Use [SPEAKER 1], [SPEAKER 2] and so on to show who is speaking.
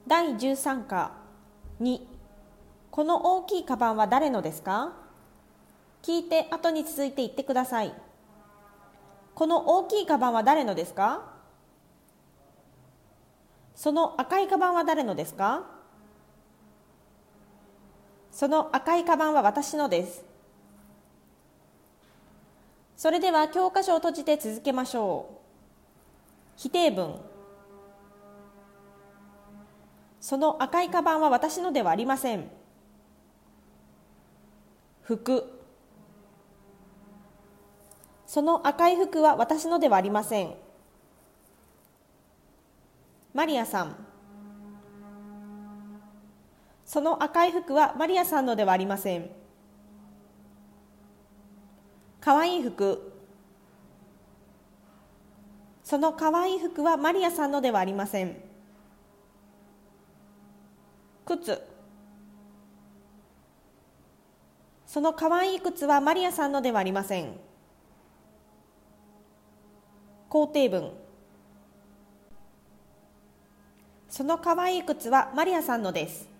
[SPEAKER 1] 第13課2、この大きいカバンは誰のですか？聞いて後に続いて言ってください。この大きいカバンは誰のですか？その赤いカバンは誰のですか？その赤いカバンは私のです。それでは教科書を閉じて続けましょう。否定文。その赤いカバンは私のではありません。服。その赤い服は私のではありません。マリアさん。その赤い服はマリアさんのではありません。かわいい服。そのかわいい服はマリアさんのではありません。靴。そのかわいい靴はマリアさんのではありません。肯定文。そのかわいい靴はマリアさんのです。